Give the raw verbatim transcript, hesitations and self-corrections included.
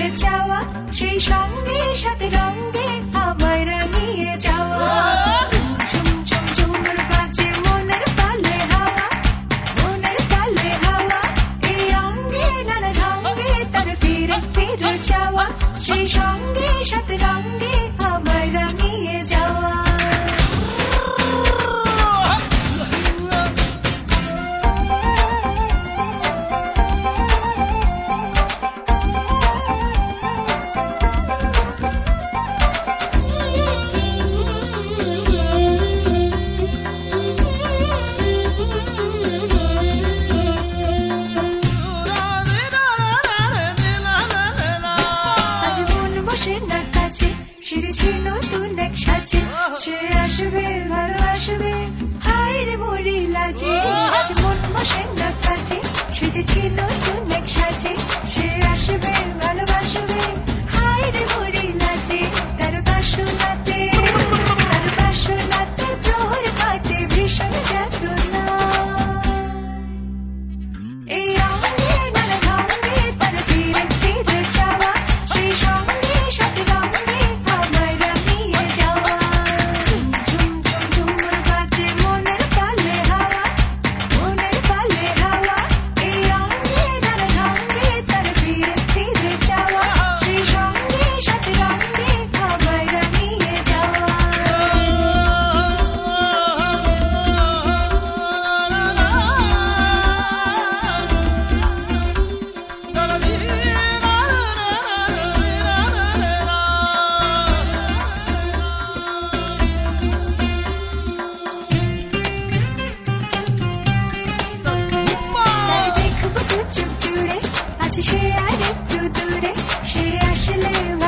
চাওয়া সেই সঙ্গে সাথে রঙে আমায় রাঙিয়ে যাওয়া ঝুম ঝুম ঝুমুর বাজে মনের পালে হাওয়া মনের পালে হাওয়া এই অঙ্গে নানা ঢঙ্গে তার ফিরে ফিরে চাওয়া সেই সঙ্গে সাথে রঙে আমায় রাঙিয়ে যাওয়া সেজেছি নতুন এক সাজে সে আসবে ভালোবাসবে হায় রে মরি লাজে আজ মন বসে না কাজে সেজেছি নতুন এক সাজে সে আসবে ভালোবাসবে হায় রে মরি লাজে তার বাসনাতে তার বাসনাতে প্রহর কাটে ভীষণ যাতনা এই অঙ্গে নানা ঢঙ্গে তার ফিরে ফিরে চাওয়া সেই সঙ্গে সাথে রঙে আমায় রাঙিয়ে যাওয়া ঝুম ঝুম ঝুমুর বাজে মনের পালে হাওয়া মনের পালে হাওয়া এই অঙ্গে নানা ঢঙ্গে তার ফিরে ফিরে চাওয়া সেই সঙ্গে সাথে রঙে আমায় রাঙিয়ে যাওয়া দেখবো দু চোখ জুড়ে আছে সে আর একটু দূরে সে আসলে